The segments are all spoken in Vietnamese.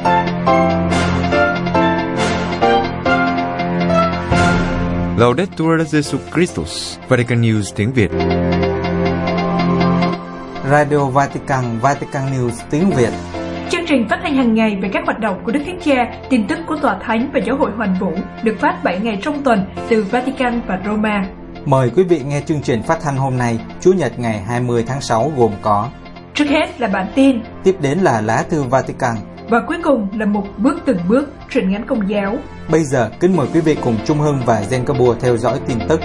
Laudetur Jesus Christus, Vatican News tiếng Việt. Radio Vatican, Vatican News tiếng Việt. Chương trình phát thanh hàng ngày về các hoạt động của Đức Thánh Cha, tin tức của Tòa Thánh và Giáo hội Hoàn Vũ được phát 7 ngày trong tuần từ Vatican và Roma. Mời quý vị nghe chương trình phát thanh hôm nay, Chủ nhật ngày 20 tháng 6 gồm có: trước hết là bản tin, tiếp đến là lá thư Vatican, và cuối cùng là mục bước từng bước truyện ngắn Công giáo. Bây giờ kính mời quý vị cùng Trung Hưng và Zencabua theo dõi tin tức.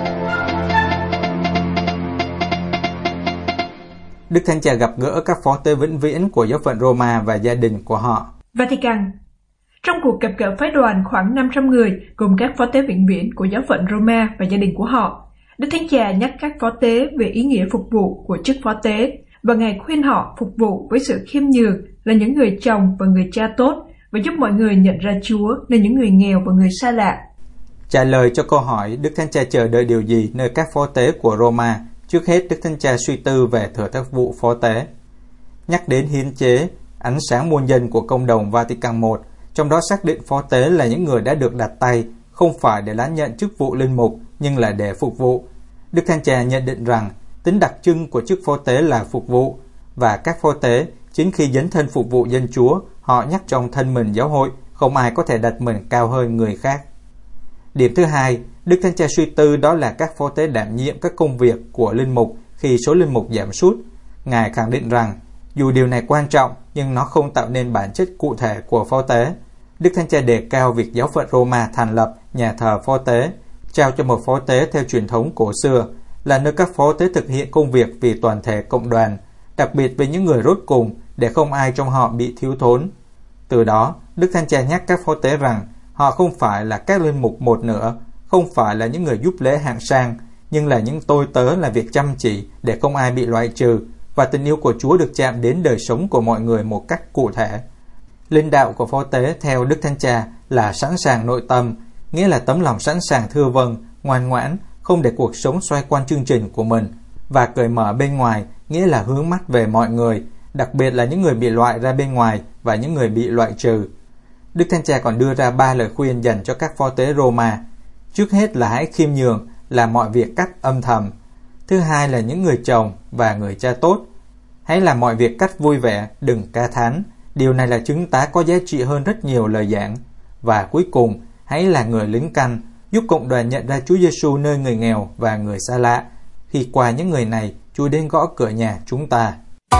Đức Thánh Cha gặp gỡ các phó tế vĩnh viễn của giáo phận Roma và gia đình của họ. Vatican. Trong cuộc gặp gỡ phái đoàn khoảng 500 người gồm các phó tế vĩnh viễn của giáo phận Roma và gia đình của họ, Đức Thánh Cha nhắc các phó tế về ý nghĩa phục vụ của chức phó tế và Ngài khuyên họ phục vụ với sự khiêm nhường, là những người chồng và người cha tốt, và giúp mọi người nhận ra Chúa nơi những người nghèo và người xa lạ. Trả lời cho câu hỏi Đức Thánh Cha chờ đợi điều gì nơi các phó tế của Roma, trước hết Đức Thánh Cha suy tư về thừa tác vụ phó tế. Nhắc đến hiến chế, ánh sáng muôn dân của Công đồng Vatican I, trong đó xác định phó tế là những người đã được đặt tay, không phải để lãnh nhận chức vụ linh mục, nhưng là để phục vụ. Đức Thánh Cha nhận định rằng tính đặc trưng của chức phó tế là phục vụ, và các phó tế chính khi dấn thân phục vụ dân Chúa, họ nhắc trong thân mình giáo hội, không ai có thể đặt mình cao hơn người khác. Điểm thứ hai, Đức Thánh Cha suy tư đó là các phó tế đảm nhiệm các công việc của linh mục khi số linh mục giảm sút. Ngài khẳng định rằng, dù điều này quan trọng nhưng nó không tạo nên bản chất cụ thể của phó tế. Đức Thánh Cha đề cao việc giáo phận Roma thành lập nhà thờ phó tế, trao cho một phó tế theo truyền thống cổ xưa, là nơi các phó tế thực hiện công việc vì toàn thể cộng đoàn, đặc biệt với những người rốt cùng, để không ai trong họ bị thiếu thốn. Từ đó, Đức Thánh Cha nhắc các phó tế rằng họ không phải là các linh mục một nữa, không phải là những người giúp lễ hạng sang, nhưng là những tôi tớ làm việc chăm chỉ để không ai bị loại trừ, và tình yêu của Chúa được chạm đến đời sống của mọi người một cách cụ thể. Linh đạo của phó tế theo Đức Thánh Cha là sẵn sàng nội tâm, nghĩa là tấm lòng sẵn sàng thưa vâng, ngoan ngoãn, không để cuộc sống xoay quanh chương trình của mình, và cởi mở bên ngoài, nghĩa là hướng mắt về mọi người, đặc biệt là những người bị loại ra bên ngoài và những người bị loại trừ. Đức Thánh Cha còn đưa ra 3 lời khuyên dành cho các phó tế Roma. Trước hết là hãy khiêm nhường, làm mọi việc cách âm thầm. Thứ hai là những người chồng và người cha tốt. Hãy làm mọi việc cách vui vẻ, đừng ca thán. Điều này là chứng tá có giá trị hơn rất nhiều lời giảng. Và cuối cùng, hãy là người lính canh, giúp cộng đoàn nhận ra Chúa Giêsu nơi người nghèo và người xa lạ. Khi qua những người này, Chúa đến gõ cửa nhà chúng ta.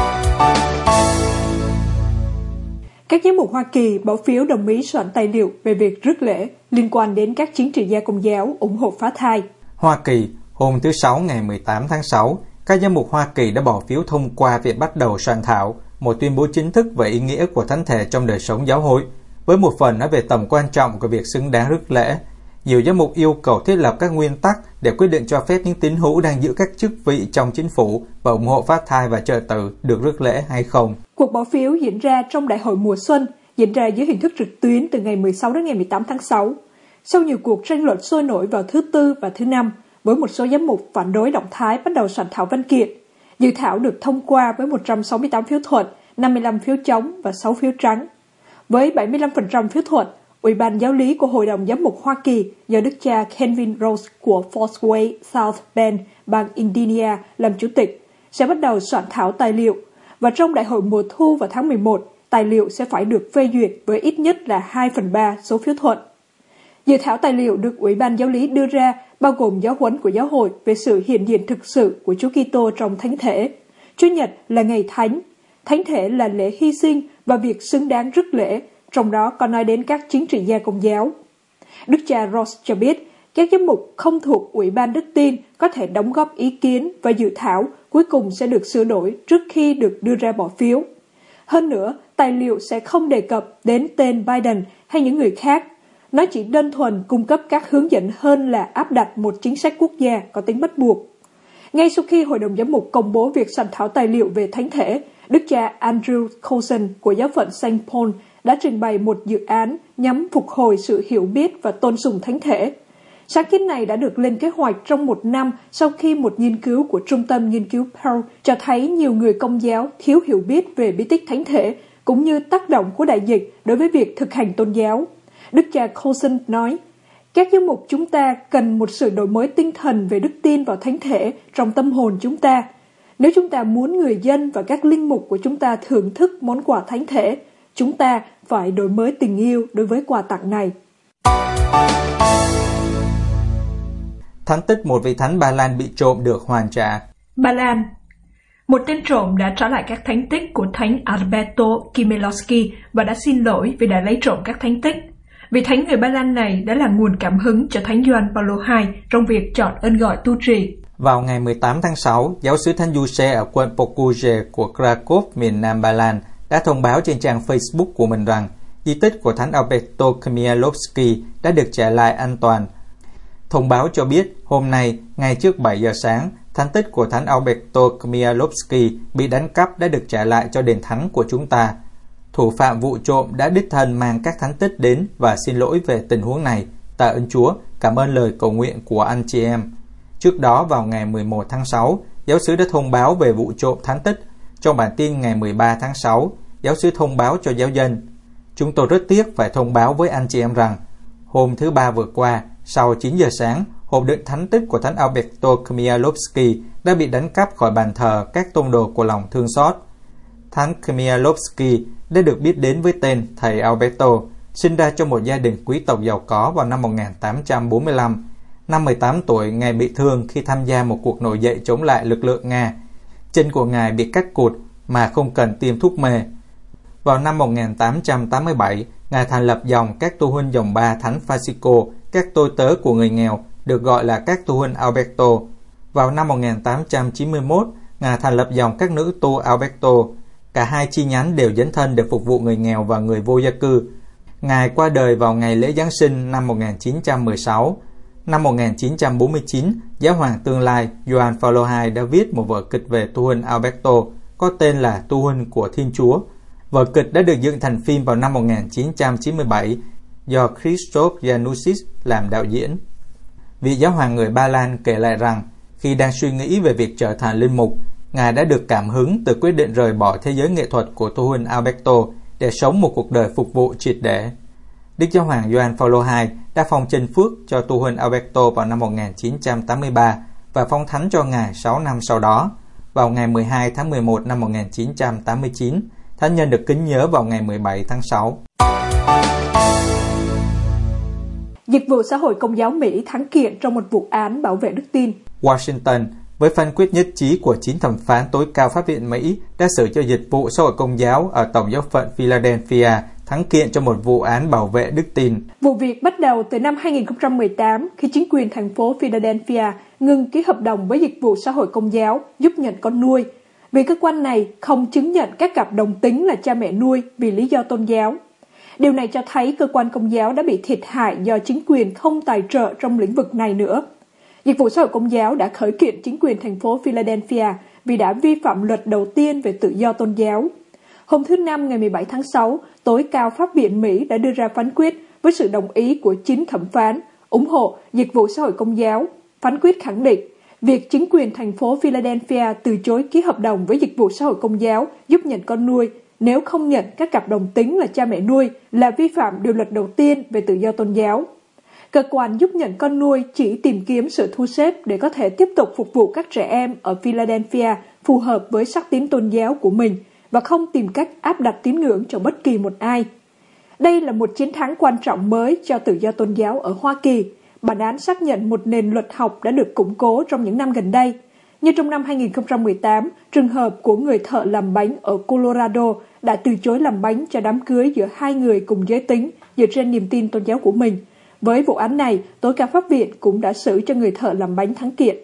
Các giám mục Hoa Kỳ bỏ phiếu đồng ý soạn tài liệu về việc rước lễ liên quan đến các chính trị gia Công giáo ủng hộ phá thai. Hoa Kỳ, hôm thứ Sáu ngày 18 tháng 6, các giám mục Hoa Kỳ đã bỏ phiếu thông qua việc bắt đầu soạn thảo một tuyên bố chính thức về ý nghĩa của thánh thể trong đời sống giáo hội, với một phần nói về tầm quan trọng của việc xứng đáng rước lễ. Nhiều giám mục yêu cầu thiết lập các nguyên tắc để quyết định cho phép những tín hữu đang giữ các chức vị trong chính phủ và ủng hộ phá thai và trợ tử được rước lễ hay không. Cuộc bỏ phiếu diễn ra trong đại hội mùa xuân, diễn ra dưới hình thức trực tuyến từ ngày 16 đến ngày 18 tháng 6. Sau nhiều cuộc tranh luận sôi nổi vào thứ Tư và thứ Năm, với một số giám mục phản đối động thái bắt đầu soạn thảo văn kiện, dự thảo được thông qua với 168 phiếu thuận, 55 phiếu chống và 6 phiếu trắng. Với 75% phiếu thuận, Ủy ban giáo lý của Hội đồng Giám mục Hoa Kỳ do Đức cha Kevin Rose của Foursquare South Bend, bang Indiana làm chủ tịch, sẽ bắt đầu soạn thảo tài liệu, và trong đại hội mùa thu vào tháng 11, tài liệu sẽ phải được phê duyệt với ít nhất là 2/3 số phiếu thuận. Dự thảo tài liệu được Ủy ban giáo lý đưa ra bao gồm giáo huấn của giáo hội về sự hiện diện thực sự của Chúa Kitô trong thánh thể. Chủ nhật là ngày thánh, thánh thể là lễ hy sinh và việc xứng đáng rước lễ, trong đó có nói đến các chính trị gia Công giáo. Đức cha Ross cho biết, các giám mục không thuộc Ủy ban Đức Tin có thể đóng góp ý kiến và dự thảo cuối cùng sẽ được sửa đổi trước khi được đưa ra bỏ phiếu. Hơn nữa, tài liệu sẽ không đề cập đến tên Biden hay những người khác. Nó chỉ đơn thuần cung cấp các hướng dẫn hơn là áp đặt một chính sách quốc gia có tính bắt buộc. Ngay sau khi Hội đồng Giám mục công bố việc soạn thảo tài liệu về thánh thể, Đức cha Andrew Coulson của giáo phận St. Paul đã trình bày một dự án nhằm phục hồi sự hiểu biết và tôn sùng thánh thể. Sáng kiến này đã được lên kế hoạch trong một năm sau khi một nghiên cứu của Trung tâm Nghiên cứu Pew cho thấy nhiều người Công giáo thiếu hiểu biết về bí tích thánh thể, cũng như tác động của đại dịch đối với việc thực hành tôn giáo. Đức cha Coulson nói, các giám mục chúng ta cần một sự đổi mới tinh thần về đức tin vào thánh thể trong tâm hồn chúng ta. Nếu chúng ta muốn người dân và các linh mục của chúng ta thưởng thức món quà thánh thể, chúng ta phải đổi mới tình yêu đối với quà tặng này. Thánh tích một vị thánh Ba Lan bị trộm được hoàn trả. Ba Lan. Một tên trộm đã trả lại các thánh tích của thánh Alberto Chmielowski và đã xin lỗi vì đã lấy trộm các thánh tích. Vị thánh người Ba Lan này đã là nguồn cảm hứng cho thánh Gioan Paulo II trong việc chọn ơn gọi tu trì. Vào ngày 18 tháng 6, giáo sứ Thánh Giuse ở quận Pokuje của Krakow, miền Nam Ba Lan, đã thông báo trên trang Facebook của mình rằng di tích của thánh Alberto Chmielowski đã được trả lại an toàn. Thông báo cho biết hôm nay, ngay trước 7 giờ sáng, thánh tích của thánh Alberto Chmielowski bị đánh cắp đã được trả lại cho đền thánh của chúng ta. Thủ phạm vụ trộm đã đích thân mang các thánh tích đến và xin lỗi về tình huống này. Tạ ơn Chúa, cảm ơn lời cầu nguyện của anh chị em. Trước đó vào ngày 11 tháng 6, giáo xứ đã thông báo về vụ trộm thánh tích. Trong bản tin ngày 13 tháng 6, giáo xứ thông báo cho giáo dân. Chúng tôi rất tiếc phải thông báo với anh chị em rằng, hôm thứ Ba vừa qua, sau 9 giờ sáng, hộp đựng thánh tích của thánh Alberto Chmielowski đã bị đánh cắp khỏi bàn thờ các tông đồ của lòng thương xót. Thánh Chmielowski đã được biết đến với tên thầy Alberto, sinh ra trong một gia đình quý tộc giàu có vào năm 1845. Năm 18 tuổi, Ngài bị thương khi tham gia một cuộc nổi dậy chống lại lực lượng Nga. Chân của Ngài bị cắt cụt mà không cần tiêm thuốc mê. Vào năm 1887, Ngài thành lập dòng các tu huynh dòng ba thánh Francisco, các tôi tớ của người nghèo, được gọi là các tu huynh Alberto. Vào năm 1891, Ngài thành lập dòng các nữ tu Alberto. Cả hai chi nhánh đều dấn thân để phục vụ người nghèo và người vô gia cư. Ngài qua đời vào ngày lễ Giáng sinh năm 1916. Năm 1949, Giáo hoàng tương lai Gioan Paulo II đã viết một vở kịch về tu huynh Alberto có tên là Tu huynh của Thiên Chúa. Vở kịch đã được dựng thành phim vào năm 1997 do Krzysztof Januszczyk làm đạo diễn. Vị giáo hoàng người Ba Lan kể lại rằng, khi đang suy nghĩ về việc trở thành linh mục, Ngài đã được cảm hứng từ quyết định rời bỏ thế giới nghệ thuật của tu huynh Alberto để sống một cuộc đời phục vụ triệt để. Đức Giáo hoàng Gioan Paulo II đã phong chân phước cho tu huynh Alberto vào năm 1983 và phong thánh cho Ngài 6 năm sau đó. Vào ngày 12 tháng 11 năm 1989, thánh nhân được kính nhớ vào ngày 17 tháng 6. Dịch vụ xã hội công giáo Mỹ thắng kiện trong một vụ án bảo vệ đức tin. Washington, với phán quyết nhất trí của 9 thẩm phán tối cao Pháp viện Mỹ, đã xử cho dịch vụ xã hội công giáo ở Tổng giáo phận Philadelphia thắng kiện cho một vụ án bảo vệ đức tin. Vụ việc bắt đầu từ năm 2018 khi chính quyền thành phố Philadelphia ngừng ký hợp đồng với dịch vụ xã hội công giáo giúp nhận con nuôi, vì cơ quan này không chứng nhận các cặp đồng tính là cha mẹ nuôi vì lý do tôn giáo. Điều này cho thấy cơ quan công giáo đã bị thiệt hại do chính quyền không tài trợ trong lĩnh vực này nữa. Dịch vụ xã hội công giáo đã khởi kiện chính quyền thành phố Philadelphia vì đã vi phạm luật đầu tiên về tự do tôn giáo. Hôm thứ Năm ngày 17 tháng 6, tối cao Pháp viện Mỹ đã đưa ra phán quyết với sự đồng ý của 9 thẩm phán ủng hộ dịch vụ xã hội công giáo. Phán quyết khẳng định việc chính quyền thành phố Philadelphia từ chối ký hợp đồng với dịch vụ xã hội công giáo giúp nhận con nuôi nếu không nhận các cặp đồng tính là cha mẹ nuôi là vi phạm điều luật đầu tiên về tự do tôn giáo. Cơ quan giúp nhận con nuôi chỉ tìm kiếm sự thu xếp để có thể tiếp tục phục vụ các trẻ em ở Philadelphia phù hợp với sắc tín tôn giáo của mình và không tìm cách áp đặt tín ngưỡng cho bất kỳ một ai. Đây là một chiến thắng quan trọng mới cho tự do tôn giáo ở Hoa Kỳ. Bản án xác nhận một nền luật học đã được củng cố trong những năm gần đây. Như trong năm 2018, trường hợp của người thợ làm bánh ở Colorado đã từ chối làm bánh cho đám cưới giữa hai người cùng giới tính dựa trên niềm tin tôn giáo của mình. Với vụ án này, tối cao Pháp viện cũng đã xử cho người thợ làm bánh thắng kiện.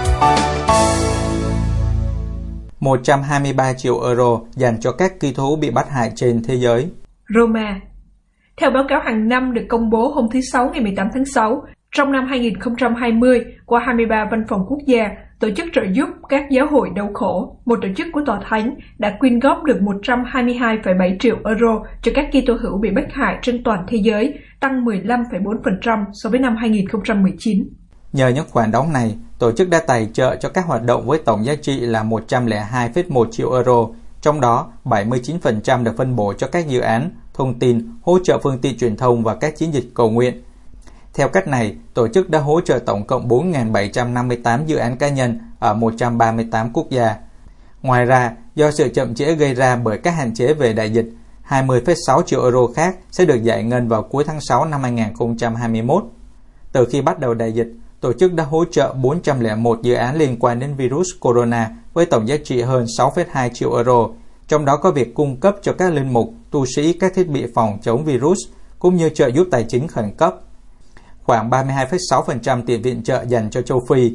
123 triệu euro dành cho các Kitô hữu bị bắt hại trên thế giới. Roma. Theo báo cáo hàng năm được công bố hôm thứ Sáu ngày 18 tháng 6, trong năm 2020, qua 23 văn phòng quốc gia, tổ chức trợ giúp các giáo hội đau khổ, một tổ chức của Tòa Thánh, đã quyên góp được 122,7 triệu euro cho các Kitô hữu bị bắt hại trên toàn thế giới, tăng 15,4% so với năm 2019. Nhờ những khoản đóng này, tổ chức đã tài trợ cho các hoạt động với tổng giá trị là 102,1 triệu euro trong đó 79% được phân bổ cho các dự án, thông tin, hỗ trợ phương tiện truyền thông và các chiến dịch cầu nguyện. Theo cách này, tổ chức đã hỗ trợ tổng cộng 4.758 dự án cá nhân ở 138 quốc gia. Ngoài ra, do sự chậm trễ gây ra bởi các hạn chế về đại dịch, 20,6 triệu euro khác sẽ được giải ngân vào cuối tháng 6 năm 2021. Từ khi bắt đầu đại dịch, tổ chức đã hỗ trợ 401 dự án liên quan đến virus corona với tổng giá trị hơn 6,2 triệu euro, trong đó có việc cung cấp cho các linh mục, tu sĩ các thiết bị phòng chống virus, cũng như trợ giúp tài chính khẩn cấp. Khoảng 32,6% tiền viện trợ dành cho châu Phi,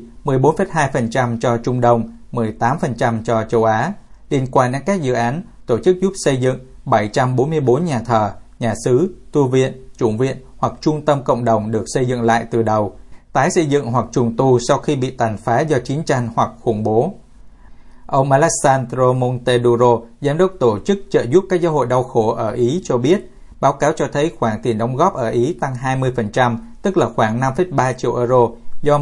14,2% cho Trung Đông, 18% cho châu Á. Liên quan đến các dự án, tổ chức giúp xây dựng 744 nhà thờ, nhà xứ, tu viện, chủng viện hoặc trung tâm cộng đồng được xây dựng lại từ đầu, tái xây dựng hoặc trùng tu sau khi bị tàn phá do chiến tranh hoặc khủng bố. Ông Alessandro Monteduro, giám đốc tổ chức trợ giúp các giáo hội đau khổ ở Ý cho biết, báo cáo cho thấy khoản tiền đóng góp ở Ý tăng 20%, tức là khoảng 5,3 triệu euro do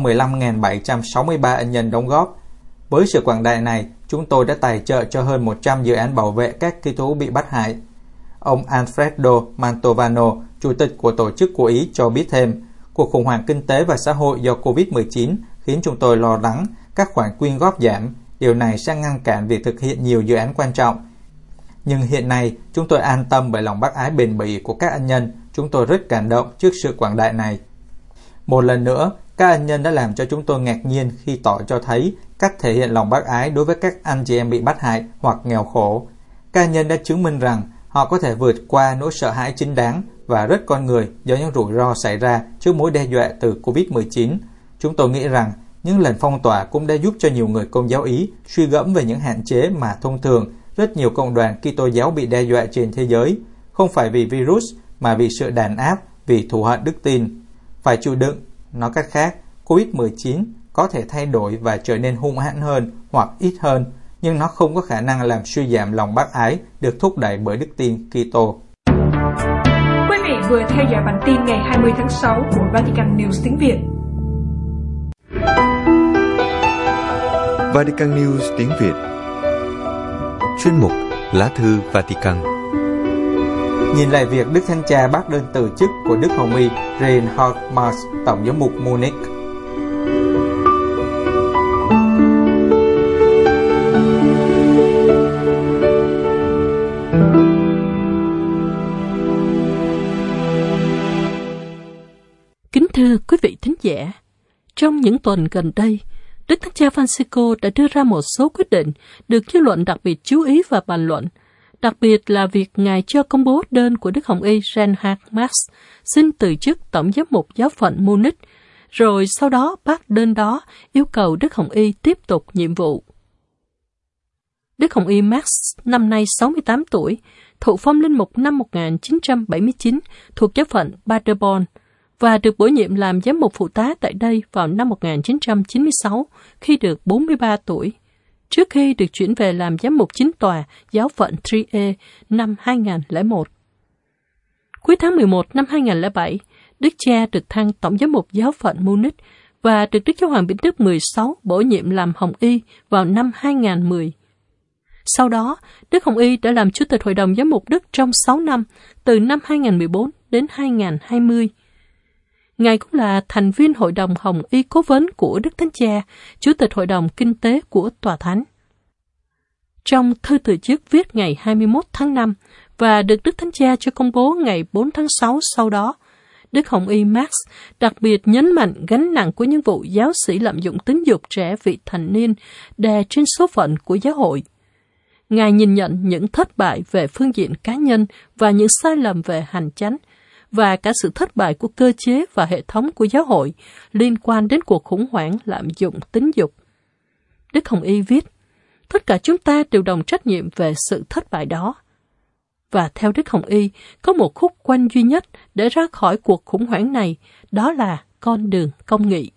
15.763 ân nhân đóng góp. Với sự quảng đại này, chúng tôi đã tài trợ cho hơn 100 dự án bảo vệ các Kitô hữu bị bắt hại. Ông Alfredo Mantovano, chủ tịch của tổ chức của Ý cho biết thêm, cuộc khủng hoảng kinh tế và xã hội do Covid-19 khiến chúng tôi lo lắng các khoản quyên góp giảm. Điều này sẽ ngăn cản việc thực hiện nhiều dự án quan trọng. Nhưng hiện nay, chúng tôi an tâm bởi lòng bác ái bền bỉ của các ân nhân. Chúng tôi rất cảm động trước sự quảng đại này. Một lần nữa, các ân nhân đã làm cho chúng tôi ngạc nhiên khi tỏ cho thấy cách thể hiện lòng bác ái đối với các anh chị em bị bắt hại hoặc nghèo khổ. Các ân nhân đã chứng minh rằng họ có thể vượt qua nỗi sợ hãi chính đáng và rất con người do những rủi ro xảy ra trước mối đe dọa từ Covid-19. Chúng tôi nghĩ rằng những lần phong tỏa cũng đã giúp cho nhiều người Công giáo Ý suy gẫm về những hạn chế mà thông thường rất nhiều cộng đoàn Kitô giáo bị đe dọa trên thế giới, không phải vì virus mà vì sự đàn áp, vì thù hận đức tin. Phải chịu đựng, nói cách khác, Covid-19 có thể thay đổi và trở nên hung hãn hơn hoặc ít hơn, nhưng nó không có khả năng làm suy giảm lòng bác ái được thúc đẩy bởi đức tin Kitô. Quý vị vừa theo dõi bản tin ngày 20 tháng 6 của Vatican News tiếng Việt. Vatican News tiếng Việt. Chuyên mục Lá thư Vatican. Nhìn lại việc Đức Thánh Cha bác đơn từ chức của Đức Hồng Y Reinhard Marx, Tổng giám mục Munich. Kính thưa quý vị thính giả, trong những tuần gần đây, Đức Thánh Cha Francisco đã đưa ra một số quyết định được dư luận đặc biệt chú ý và bàn luận, đặc biệt là việc Ngài cho công bố đơn của Đức Hồng Y Reinhard Marx xin từ chức Tổng giám mục giáo phận Munich, rồi sau đó bác đơn đó yêu cầu Đức Hồng Y tiếp tục nhiệm vụ. Đức Hồng Y Marx năm nay 68 tuổi, thụ phong linh mục năm 1979 thuộc giáo phận Paderborn, và được bổ nhiệm làm giám mục phụ tá tại đây vào năm 1996 khi được 43 tuổi, trước khi được chuyển về làm giám mục chính tòa giáo phận Trier năm 2001. Cuối tháng 11 năm 2007, Đức Cha được thăng Tổng giám mục giáo phận Munich và được Đức Giáo hoàng Benedict XVI bổ nhiệm làm Hồng Y vào năm 2010. Sau đó, Đức Hồng Y đã làm Chủ tịch Hội đồng Giám mục Đức trong 6 năm, từ năm 2014 đến 2020. Ngài cũng là thành viên Hội đồng Hồng Y cố vấn của Đức Thánh Cha, Chủ tịch Hội đồng Kinh tế của Tòa Thánh. Trong thư từ chức viết ngày 21 tháng 5 và được Đức Thánh Cha cho công bố ngày 4 tháng 6 sau đó, Đức Hồng Y Marx đặc biệt nhấn mạnh gánh nặng của những vụ giáo sĩ lạm dụng tính dục trẻ vị thành niên đè trên số phận của giáo hội. Ngài nhìn nhận những thất bại về phương diện cá nhân và những sai lầm về hành chánh, và cả sự thất bại của cơ chế và hệ thống của giáo hội liên quan đến cuộc khủng hoảng lạm dụng tính dục. Đức Hồng Y viết, tất cả chúng ta đều đồng trách nhiệm về sự thất bại đó. Và theo Đức Hồng Y, có một khúc quanh duy nhất để ra khỏi cuộc khủng hoảng này, đó là con đường công nghị.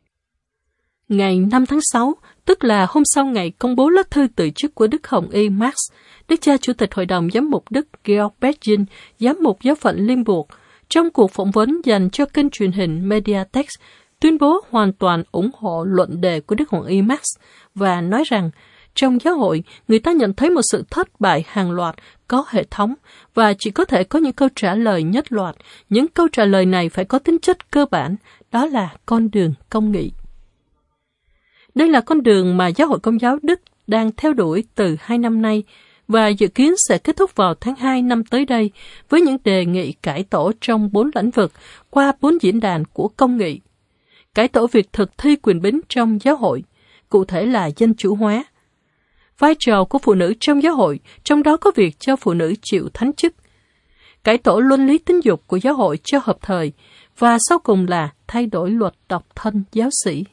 Ngày 5 tháng 6, tức là hôm sau ngày công bố lá thư từ chức của Đức Hồng Y Marx, Đức Cha Chủ tịch Hội đồng Giám mục Đức Georg Betzin, giám mục giáo phận Limburg, trong cuộc phỏng vấn dành cho kênh truyền hình Mediatext, tuyên bố hoàn toàn ủng hộ luận đề của Đức Hồng Y Marx và nói rằng Trong giáo hội, người ta nhận thấy một sự thất bại hàng loạt, có hệ thống, và chỉ có thể có những câu trả lời nhất loạt. Những câu trả lời này phải có tính chất cơ bản, đó là con đường công nghị. Đây là con đường mà Giáo hội Công giáo Đức đang theo đuổi từ 2 năm nay, và dự kiến sẽ kết thúc vào tháng 2 năm tới đây với những đề nghị cải tổ trong 4 lĩnh vực qua 4 diễn đàn của công nghị. Cải tổ việc thực thi quyền bính trong giáo hội, cụ thể là dân chủ hóa. Vai trò của phụ nữ trong giáo hội, trong đó có việc cho phụ nữ chịu thánh chức. Cải tổ luân lý tính dục của giáo hội cho hợp thời, và sau cùng là thay đổi luật độc thân giáo sĩ.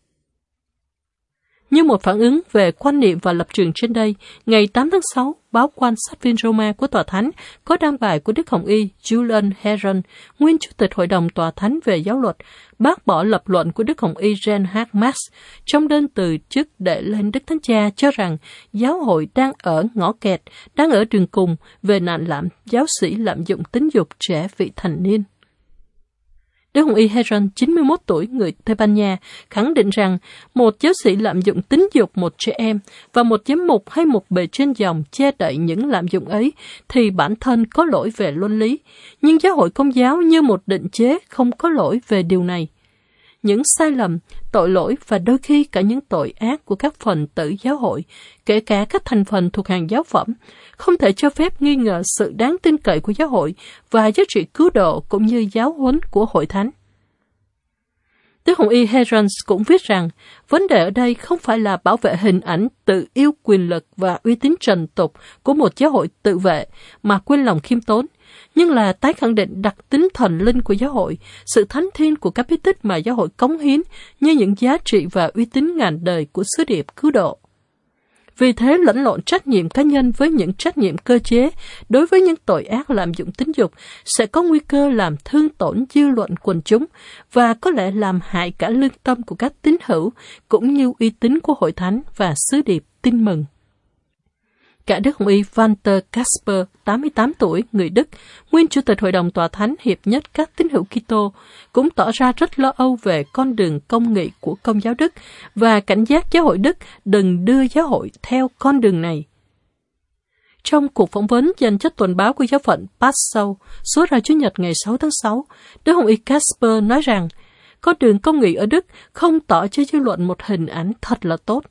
Như một phản ứng về quan niệm và lập trường trên đây, ngày 8 tháng 6, báo Quan sát viên Roma của Tòa Thánh có đăng bài của Đức Hồng Y Julian Heron, nguyên Chủ tịch Hội đồng Tòa Thánh về giáo luật, bác bỏ lập luận của Đức Hồng Y Reinhard Marx trong đơn từ chức để lên Đức Thánh Cha cho rằng giáo hội đang ở ngõ kẹt, đang ở đường cùng về nạn giáo sĩ lạm dụng tính dục trẻ vị thành niên. Đức Hồng Y Heron, 91 tuổi, người Tây Ban Nha, khẳng định rằng một giáo sĩ lạm dụng tính dục một trẻ em và một giám mục hay một bề trên dòng che đậy những lạm dụng ấy thì bản thân có lỗi về luân lý, nhưng giáo hội Công giáo như một định chế không có lỗi về điều này. Những sai lầm, tội lỗi và đôi khi cả những tội ác của các phần tử giáo hội, kể cả các thành phần thuộc hàng giáo phẩm, không thể cho phép nghi ngờ sự đáng tin cậy của giáo hội và giá trị cứu độ cũng như giáo huấn của hội thánh. Đức Hồng Y Heron cũng viết rằng, vấn đề ở đây không phải là bảo vệ hình ảnh tự yêu quyền lực và uy tín trần tục của một giáo hội tự vệ mà quên lòng khiêm tốn, nhưng là tái khẳng định đặc tính thần linh của giáo hội, sự thánh thiên của các bí tích mà giáo hội cống hiến như những giá trị và uy tín ngàn đời của sứ điệp cứu độ. Vì thế, lẫn lộn trách nhiệm cá nhân với những trách nhiệm cơ chế đối với những tội ác lạm dụng tính dục sẽ có nguy cơ làm thương tổn dư luận quần chúng và có lẽ làm hại cả lương tâm của các tín hữu cũng như uy tín của hội thánh và sứ điệp tin mừng. Cả Đức Hồng Y Walter Kasper, 88 tuổi, người Đức, nguyên Chủ tịch Hội đồng Tòa Thánh hiệp nhất các tín hữu Kitô, cũng tỏ ra rất lo âu về con đường công nghị của Công giáo Đức và cảnh giác giáo hội Đức đừng đưa giáo hội theo con đường này. Trong cuộc phỏng vấn dành cho tuần báo của giáo phận Passau, số ra Chủ nhật ngày 6 tháng 6, Đức Hồng Y Kasper nói rằng, con đường công nghị ở Đức không tỏ cho dư luận một hình ảnh thật là tốt.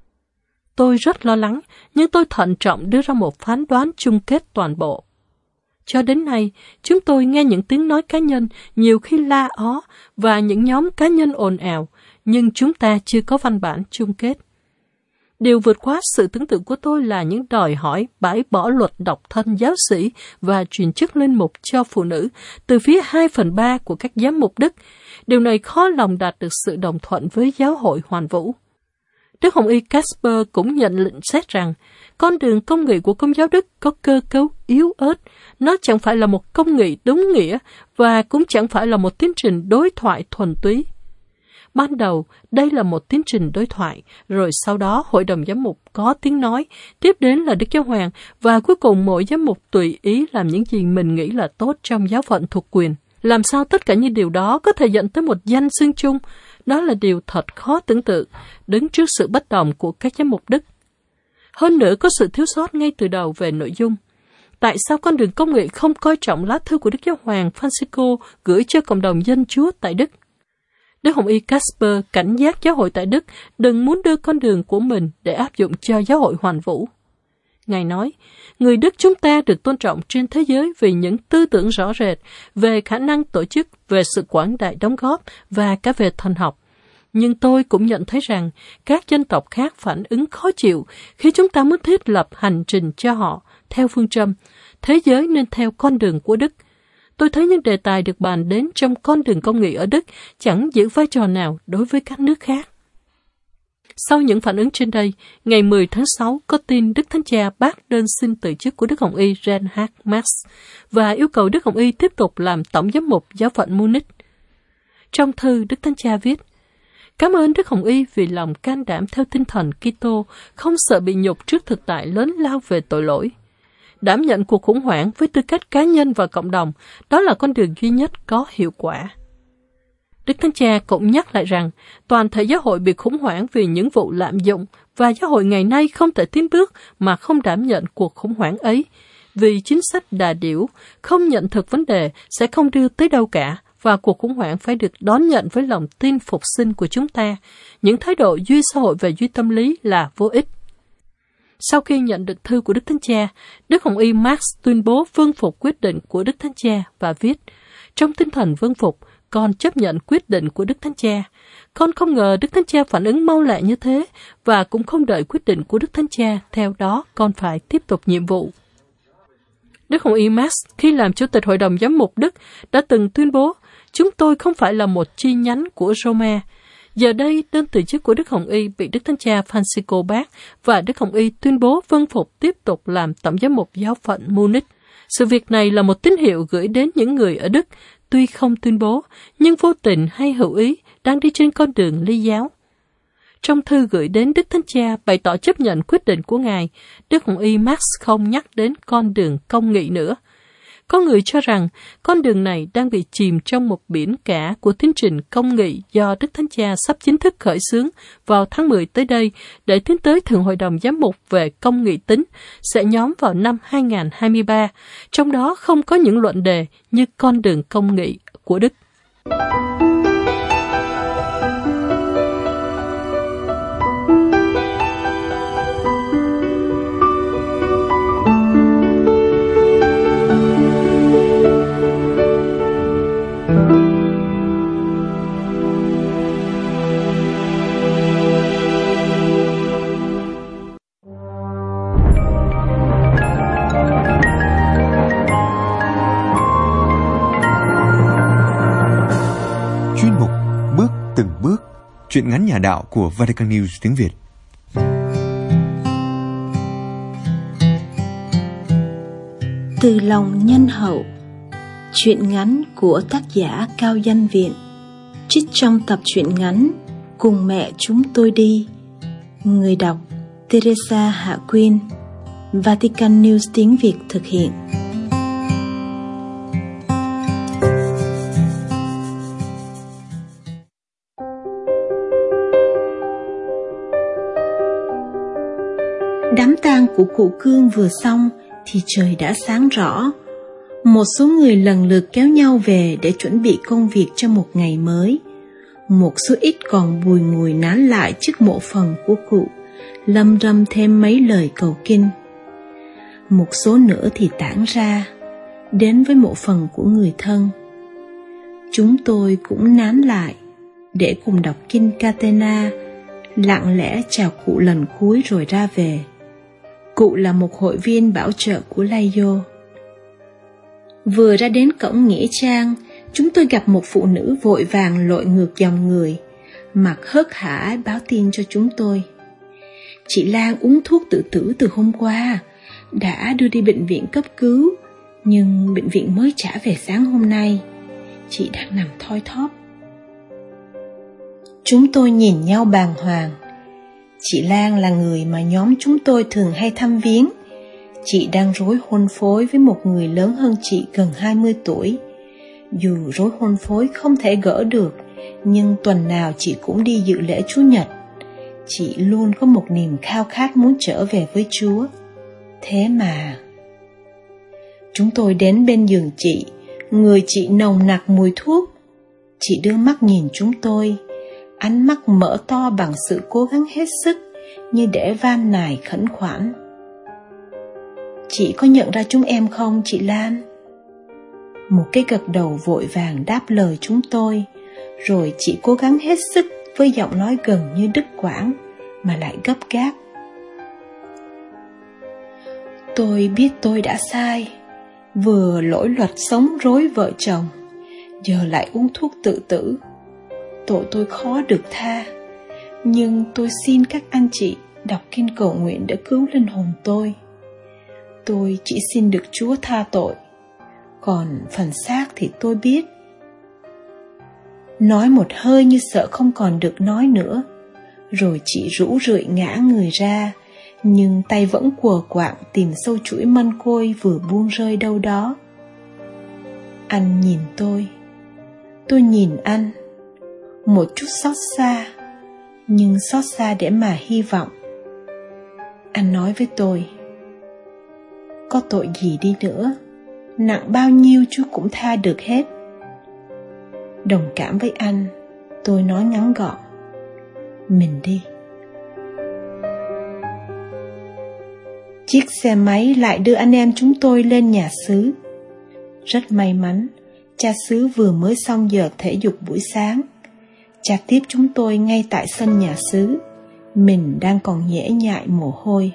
Tôi rất lo lắng, nhưng tôi thận trọng đưa ra một phán đoán chung kết toàn bộ. Cho đến nay, chúng tôi nghe những tiếng nói cá nhân, nhiều khi la ó, và những nhóm cá nhân ồn ào, nhưng chúng ta chưa có văn bản chung kết. Điều vượt quá sự tưởng tượng của tôi là những đòi hỏi bãi bỏ luật độc thân giáo sĩ và truyền chức linh mục cho phụ nữ từ phía 2/3 của các giám mục Đức. Điều này khó lòng đạt được sự đồng thuận với giáo hội hoàn vũ. Đức Hồng Y Kasper cũng nhận định xét rằng, con đường công nghị của Công giáo Đức có cơ cấu yếu ớt, nó chẳng phải là một công nghị đúng nghĩa và cũng chẳng phải là một tiến trình đối thoại thuần túy. Ban đầu, đây là một tiến trình đối thoại, rồi sau đó Hội đồng Giám mục có tiếng nói, tiếp đến là Đức Giáo Hoàng, và cuối cùng mỗi giám mục tùy ý làm những gì mình nghĩ là tốt trong giáo phận thuộc quyền. Làm sao tất cả những điều đó có thể dẫn tới một danh xưng chung? Đó là điều thật khó tưởng tượng, đứng trước sự bất đồng của các giám mục Đức. Hơn nữa có sự thiếu sót ngay từ đầu về nội dung. Tại sao con đường công nghị không coi trọng lá thư của Đức Giáo hoàng Francisco gửi cho cộng đồng dân Chúa tại Đức? Đức Hồng Y Kasper cảnh giác giáo hội tại Đức đừng muốn đưa con đường của mình để áp dụng cho giáo hội hoàn vũ. Ngài nói, người Đức chúng ta được tôn trọng trên thế giới vì những tư tưởng rõ rệt về khả năng tổ chức, về sự quảng đại đóng góp và cả về thần học. Nhưng tôi cũng nhận thấy rằng các dân tộc khác phản ứng khó chịu khi chúng ta muốn thiết lập hành trình cho họ theo phương châm thế giới nên theo con đường của Đức. Tôi thấy những đề tài được bàn đến trong con đường công nghị ở Đức chẳng giữ vai trò nào đối với các nước khác. Sau những phản ứng trên đây, ngày 10 tháng 6 có tin Đức Thánh Cha bác đơn xin từ chức của Đức Hồng Y Reinhard Marx và yêu cầu Đức Hồng Y tiếp tục làm tổng giám mục giáo phận Munich. Trong thư, Đức Thánh Cha viết, cảm ơn Đức Hồng Y vì lòng can đảm theo tinh thần Kitô, không sợ bị nhục trước thực tại lớn lao về tội lỗi. Đảm nhận cuộc khủng hoảng với tư cách cá nhân và cộng đồng, đó là con đường duy nhất có hiệu quả. Đức Thánh Cha cũng nhắc lại rằng toàn thể giáo hội bị khủng hoảng vì những vụ lạm dụng và giáo hội ngày nay không thể tiến bước mà không đảm nhận cuộc khủng hoảng ấy. Vì chính sách đà điểu, không nhận thực vấn đề sẽ không đưa tới đâu cả và cuộc khủng hoảng phải được đón nhận với lòng tin phục sinh của chúng ta. Những thái độ duy xã hội và duy tâm lý là vô ích. Sau khi nhận được thư của Đức Thánh Cha, Đức Hồng Y Max tuyên bố vâng phục quyết định của Đức Thánh Cha và viết: trong tinh thần vâng phục, con chấp nhận quyết định của Đức Thánh Cha. Con không ngờ Đức Thánh Cha phản ứng mau lẹ như thế và cũng không đợi quyết định của Đức Thánh Cha. Theo đó, con phải tiếp tục nhiệm vụ. Đức Hồng Y Max khi làm Chủ tịch Hội đồng Giám mục Đức đã từng tuyên bố: chúng tôi không phải là một chi nhánh của Roma. Giờ đây, đơn từ chức của Đức Hồng Y bị Đức Thánh Cha Francisco bác và Đức Hồng Y tuyên bố vâng phục tiếp tục làm tổng giám mục giáo phận Munich. Sự việc này là một tín hiệu gửi đến những người ở Đức, tuy không tuyên bố, nhưng vô tình hay hữu ý đang đi trên con đường ly giáo. Trong thư gửi đến Đức Thánh Cha bày tỏ chấp nhận quyết định của Ngài, Đức Hồng Y Max không nhắc đến con đường công nghị nữa. Có người cho rằng con đường này đang bị chìm trong một biển cả của tiến trình công nghị do Đức Thánh Cha sắp chính thức khởi xướng vào tháng 10 tới đây để tiến tới Thượng Hội đồng Giám mục về công nghị tính sẽ nhóm vào năm 2023, trong đó không có những luận đề như con đường công nghị của Đức. Từng bước, truyện ngắn nhà đạo của Vatican News tiếng Việt. Từ lòng nhân hậu, truyện ngắn của tác giả Cao Danh Viện, trích trong tập truyện ngắn Cùng Mẹ Chúng Tôi Đi. Người đọc Teresa Hạ Quyên. Vatican News tiếng Việt thực hiện. Đám tang của cụ Cương vừa xong thì trời đã sáng rõ. Một số người lần lượt kéo nhau về để chuẩn bị công việc cho một ngày mới. Một số ít còn bùi ngùi nán lại trước mộ phần của cụ, lầm râm thêm mấy lời cầu kinh. Một số nữa thì tản ra, đến với mộ phần của người thân. Chúng tôi cũng nán lại để cùng đọc kinh Catena, lặng lẽ chào cụ lần cuối rồi ra về. Cụ là một hội viên bảo trợ của Laio. Vừa ra đến cổng nghĩa trang, chúng tôi gặp một phụ nữ vội vàng lội ngược dòng người, mặt hớt hải báo tin cho chúng tôi. Chị Lan uống thuốc tự tử từ hôm qua, đã đưa đi bệnh viện cấp cứu, nhưng bệnh viện mới trả về sáng hôm nay. Chị đang nằm thoi thóp. Chúng tôi nhìn nhau bàng hoàng. Chị Lan là người mà nhóm chúng tôi thường hay thăm viếng. Chị đang rối hôn phối với một người lớn hơn chị gần 20 tuổi. Dù rối hôn phối không thể gỡ được, nhưng tuần nào chị cũng đi dự lễ Chúa Nhật. Chị luôn có một niềm khao khát muốn trở về với Chúa. Thế mà... Chúng tôi đến bên giường chị, người chị nồng nặc mùi thuốc. Chị đưa mắt nhìn chúng tôi, ánh mắt mở to bằng sự cố gắng hết sức, như để van nài khẩn khoản. Chị có nhận ra chúng em không, chị Lan? Một cái gật đầu vội vàng đáp lời chúng tôi, rồi chị cố gắng hết sức với giọng nói gần như đứt quãng mà lại gấp gáp. Tôi biết tôi đã sai, vừa lỗi luật sống rối vợ chồng, giờ lại uống thuốc tự tử. Tội tôi khó được tha, nhưng tôi xin các anh chị đọc kinh cầu nguyện để cứu linh hồn tôi. Tôi chỉ xin được Chúa tha tội, còn phần xác thì tôi biết. Nói một hơi như sợ không còn được nói nữa, rồi chị rũ rượi ngã người ra, nhưng tay vẫn quờ quạng tìm sâu chuỗi mân côi vừa buông rơi đâu đó. Anh nhìn tôi nhìn anh. một chút xót xa, nhưng xót xa để mà hy vọng. Anh nói với tôi, có tội gì đi nữa, nặng bao nhiêu Chúa cũng tha được hết. Đồng cảm với anh, tôi nói ngắn gọn, mình đi. Chiếc xe máy lại đưa anh em chúng tôi lên nhà xứ. Rất may mắn, cha xứ vừa mới xong giờ thể dục buổi sáng. Cha tiếp chúng tôi ngay tại sân nhà xứ. Mình đang còn nhễ nhại mồ hôi.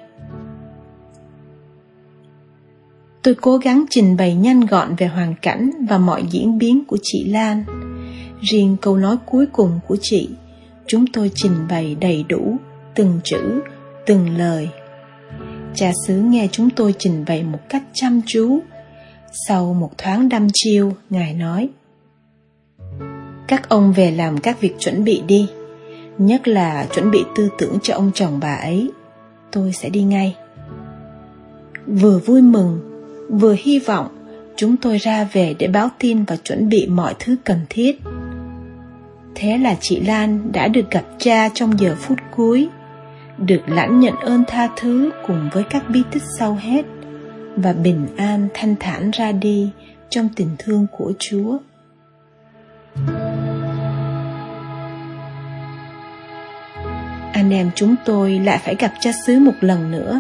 Tôi cố gắng trình bày nhanh gọn về hoàn cảnh và mọi diễn biến của chị Lan. Riêng câu nói cuối cùng của chị, chúng tôi trình bày đầy đủ, từng chữ, từng lời. Cha xứ nghe chúng tôi trình bày một cách chăm chú. Sau một thoáng đăm chiêu, Ngài nói, các ông về làm các việc chuẩn bị đi, nhất là chuẩn bị tư tưởng cho ông chồng bà ấy. Tôi sẽ đi ngay. Vừa vui mừng, vừa hy vọng, chúng tôi ra về để báo tin và chuẩn bị mọi thứ cần thiết. Thế là chị Lan đã được gặp cha trong giờ phút cuối, được lãnh nhận ơn tha thứ cùng với các bí tích sau hết, và bình an thanh thản ra đi trong tình thương của Chúa. Anh em chúng tôi lại phải gặp cha xứ một lần nữa.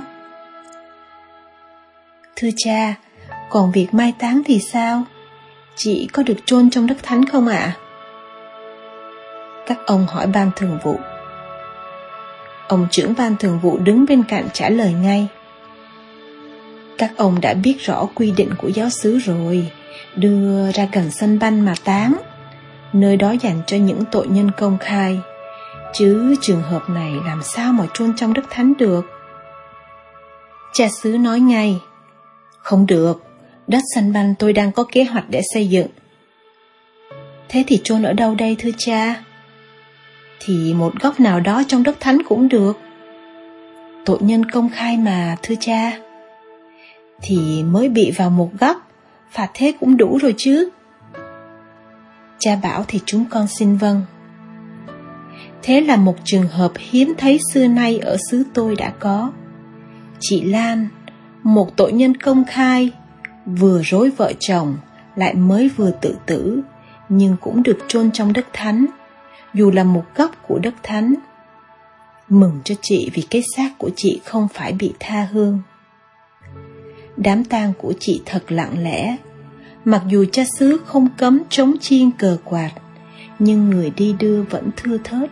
Thưa cha, còn việc mai táng thì sao? Chị có được chôn trong đất thánh không ạ? Các ông hỏi ban thường vụ. Ông trưởng ban thường vụ đứng bên cạnh trả lời ngay. Các ông đã biết rõ quy định của giáo xứ rồi, đưa ra gần sân banh mà táng, nơi đó dành cho những tội nhân công khai, chứ trường hợp này làm sao mà chôn trong đất thánh được. Cha xứ nói ngay, không được, đất sân banh tôi đang có kế hoạch để xây dựng. Thế thì chôn ở đâu đây thưa cha? Thì một góc nào đó trong đất thánh cũng được. Tội nhân công khai mà thưa cha. Thì mới bị vào một góc, phạt thế cũng đủ rồi chứ. Cha bảo thì chúng con xin vâng. Thế là một trường hợp hiếm thấy xưa nay ở xứ tôi đã có. Chị Lan, một tội nhân công khai, vừa rối vợ chồng, lại mới vừa tự tử, nhưng cũng được chôn trong đất thánh, dù là một góc của đất thánh. Mừng cho chị vì cái xác của chị không phải bị tha hương. Đám tang của chị thật lặng lẽ, mặc dù cha xứ không cấm trống chiên cờ quạt, nhưng người đi đưa vẫn thưa thớt.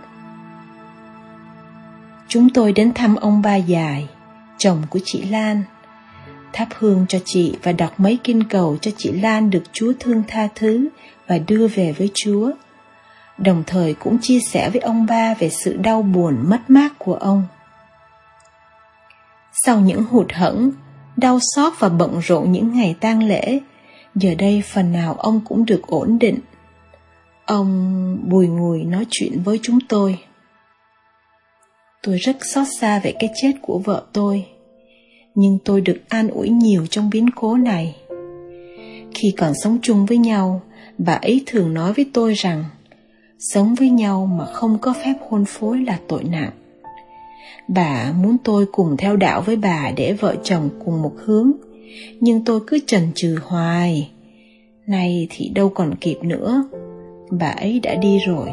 Chúng tôi đến thăm ông Ba Dài, chồng của chị Lan, thắp hương cho chị và đọc mấy kinh cầu cho chị Lan được Chúa thương tha thứ và đưa về với Chúa. Đồng thời cũng chia sẻ với ông Ba về sự đau buồn mất mát của ông. Sau những hụt hẫng, đau xót và bận rộn những ngày tang lễ, giờ đây phần nào ông cũng được ổn định. Ông bùi ngùi nói chuyện với chúng tôi. Tôi rất xót xa về cái chết của vợ tôi, nhưng tôi được an ủi nhiều trong biến cố này. Khi còn sống chung với nhau, bà ấy thường nói với tôi rằng sống với nhau mà không có phép hôn phối là tội nặng. Bà muốn tôi cùng theo đạo với bà để vợ chồng cùng một hướng, nhưng tôi cứ chần chừ hoài. Nay thì đâu còn kịp nữa, bà ấy đã đi rồi.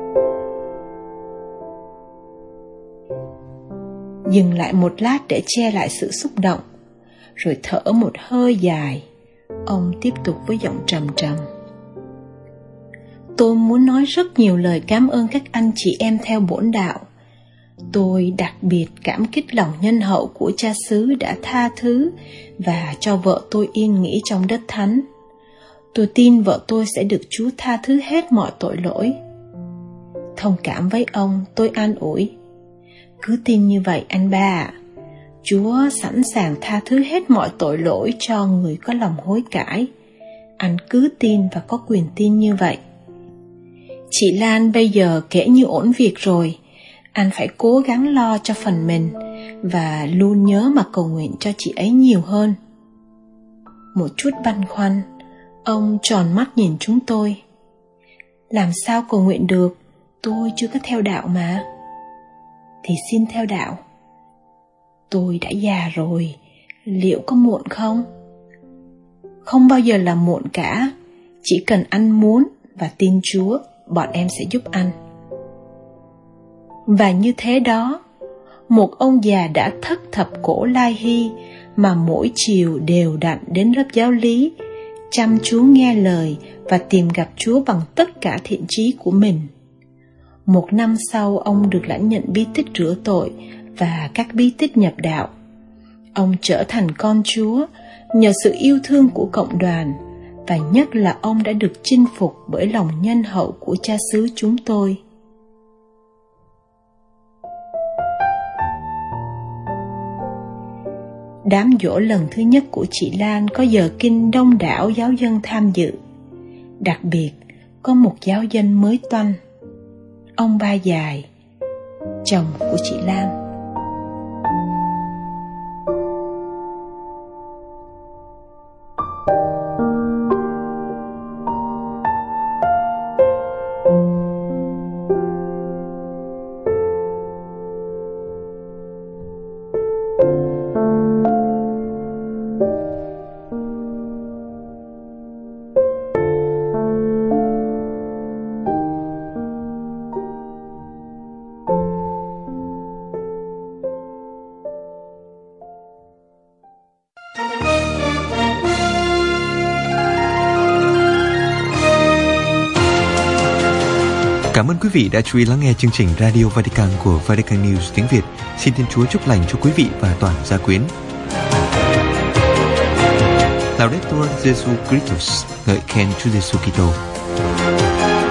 Dừng lại một lát để che lại sự xúc động, rồi thở một hơi dài. Ông tiếp tục với giọng trầm trầm. Tôi muốn nói rất nhiều lời cảm ơn các anh chị em theo bổn đạo. Tôi đặc biệt cảm kích lòng nhân hậu của cha xứ đã tha thứ và cho vợ tôi yên nghỉ trong đất thánh. Tôi tin vợ tôi sẽ được Chúa tha thứ hết mọi tội lỗi. Thông cảm với ông, tôi an ủi. Cứ tin như vậy anh ba ạ. Chúa sẵn sàng tha thứ hết mọi tội lỗi cho người có lòng hối cải. Anh cứ tin và có quyền tin như vậy. Chị Lan bây giờ kể như ổn việc rồi. Anh phải cố gắng lo cho phần mình và luôn nhớ mà cầu nguyện cho chị ấy nhiều hơn. Một chút băn khoăn, ông tròn mắt nhìn chúng tôi. Làm sao cầu nguyện được? Tôi chưa có theo đạo mà. Thì xin theo đạo. Tôi đã già rồi, liệu có muộn không? Không bao giờ là muộn cả, chỉ cần anh muốn và tin Chúa, bọn em sẽ giúp anh. Và như thế đó, một ông già đã thất thập cổ lai hy mà mỗi chiều đều đặn đến lớp giáo lý, chăm chú nghe lời và tìm gặp Chúa bằng tất cả thiện chí của mình. 1 năm sau, ông được lãnh nhận bí tích rửa tội và các bí tích nhập đạo. Ông trở thành con Chúa nhờ sự yêu thương của cộng đoàn, và nhất là ông đã được chinh phục bởi lòng nhân hậu của cha xứ chúng tôi. Đám giỗ lần thứ nhất của chị Lan có giờ kinh đông đảo giáo dân tham dự. Đặc biệt, có một giáo dân mới toanh, ông Ba Dài, chồng của chị Lan. Cảm ơn quý vị đã chú ý lắng nghe chương trình Radio Vatican của Vatican News tiếng Việt. Xin Thiên Chúa chúc lành cho quý vị và toàn gia quyến. Laudetur Jesu Christus, ngợi khen Chúa Giêsu Kitô.